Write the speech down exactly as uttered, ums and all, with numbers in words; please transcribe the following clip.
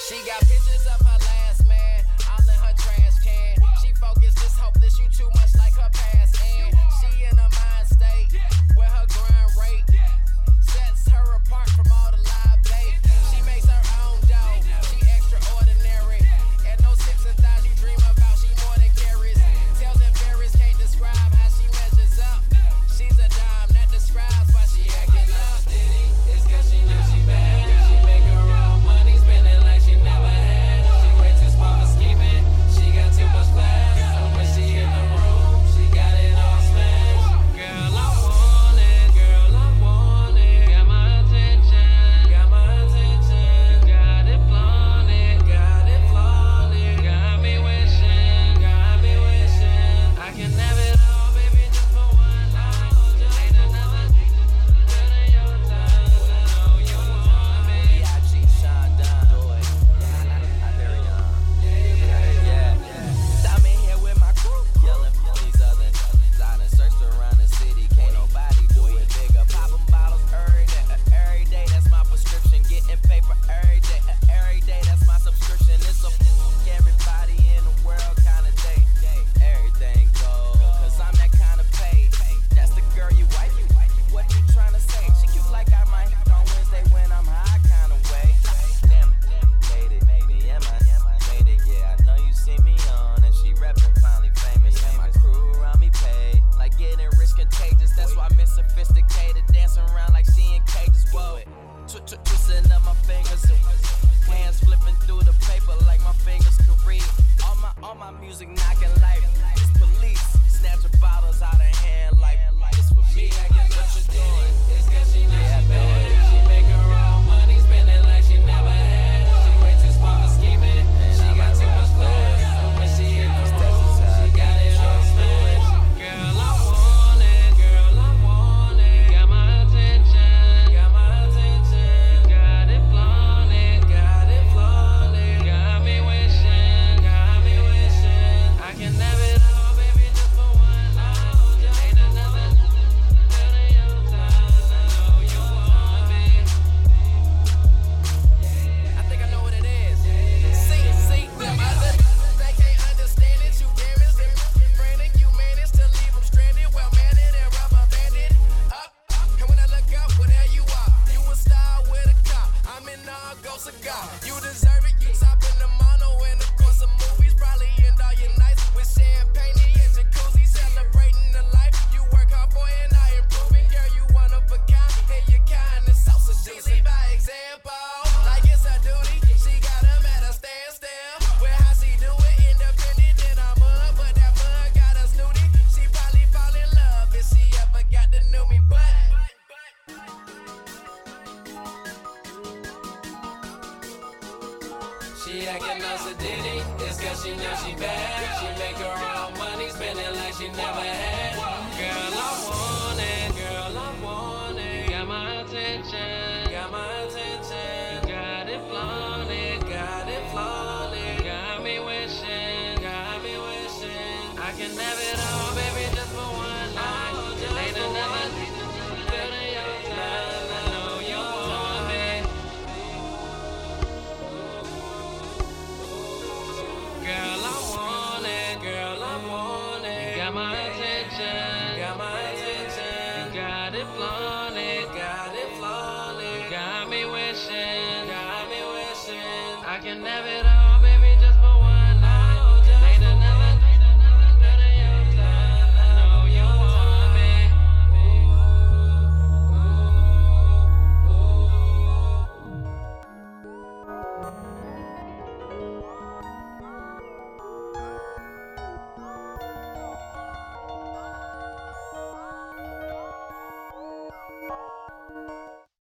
She got pictures of her last man, all in her trash can. She focused, this hopeless, you too much like her past. And she in a mind state where her grind rate sets her apart from all the live bait. She makes her own dough, she extraordinary. And those hips and thighs you dream about, she more than carries. Tells and Ferris can't describe how she measures up. She's a dime that describes why she acting up. It's cause she knows she bad. She make her own money, spending like she never had. She way too smart for scheming. She got too much class. So when she in the room, she got it all smashed. Girl, I want it. Girl, I want it. Got my attention. Got my attention. Got it flaunted. Got it flaunted. Got me wishing. Got me wishing. I can have it all, baby, just for one night. Ain't another thing better than your time. I know you want me. B I G Sean Dunn. Do it. I'm very young. Yeah, yeah. I'm in here with my crew, yelling for these other niggas. I done searched around the city, can't nobody do it bigger. Popping bottles every day, uh, every day. That's my prescription. Getting paper every day, uh, every day. That's my subscription. It's a everybody in the world kind of day. Everything goes, cause I'm that kind of pay. That's the girl you wife. What you trying to say? She cute like I might on Wednesday when I'm high kind of way. Damn it, made it, me and my made it. Yeah, I know you see me on and she reppin' finally famous. And my crew around me pay. Like getting rich contagious. That's why I'm sophisticated, dancing around like she in cages. Whoa, twisting up my fingers, hands flipping through the paper like my fingers could read. All my all my music knocking like it's police. Snatching bottles out of hand like it's for me. What you doing? It's cause she knows she bad. She make her own money, spending like she never had. She way too smart for scheming. She got too much class. So when she in the room, she got it all smashed. Girl, I want it. Girl, I want it. Got my attention. Got my attention. Got it flaunted. Got it flaunted. Got me wishing. Got me wishing. I can have it all, baby, just for one night. Ain't another better than your time. I know you want me. I think I know what it is. See, see, them other they can't understand it. You damaged them, frantic. You managed to leave them stranded, well mannered and rubber banded. Up, and when I look up, well there you are. You a star with a car. I'm in all go cigar. You deserve it. You top in the mono and of course some movies. Probably end all your nights with champagne and jacuzzi, celebrating the life you work hard for and I improving. Girl, you one of a kind, and your kindness so seducing. By example, like it's a duty. She got him at a standstill. Where how she do it, independent, then I'm up. But that bug got her snooty. She probably fall in love if she ever got to know me, but she acting us a ditty. It's cause she knows she bad. She make her own money, spending like she never had.